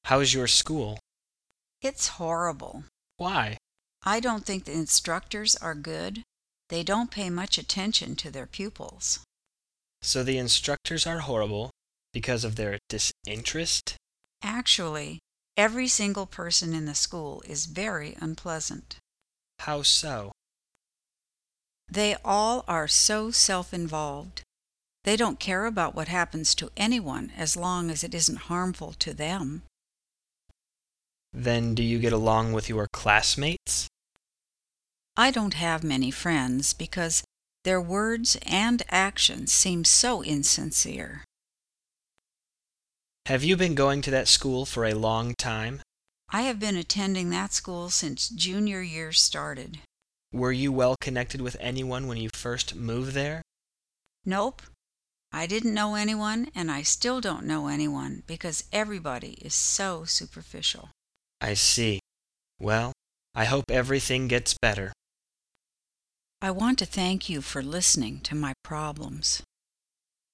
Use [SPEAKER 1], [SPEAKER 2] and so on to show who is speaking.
[SPEAKER 1] How's your school?
[SPEAKER 2] It's horrible.
[SPEAKER 1] Why?
[SPEAKER 2] I don't think the instructors are good. They don't pay much attention to their pupils.
[SPEAKER 1] So the instructors are horrible because of their disinterest?
[SPEAKER 2] Actually, every single person in the school is very unpleasant.
[SPEAKER 1] How so?
[SPEAKER 2] They all are so self-involved. They don't care about what happens to anyone as long as it isn't harmful to them.
[SPEAKER 1] Then do you get along with your classmates?
[SPEAKER 2] I don't have many friends because their words and actions seem so insincere.
[SPEAKER 1] Have you been going to that school for a long time?
[SPEAKER 2] I have been attending that school since junior year started.
[SPEAKER 1] Were you well connected with anyone when you first moved there?
[SPEAKER 2] Nope, I didn't know anyone and I still don't know anyone because everybody is so superficial.
[SPEAKER 1] I see. Well, I hope everything gets better.
[SPEAKER 2] I want to thank you for listening to my problems.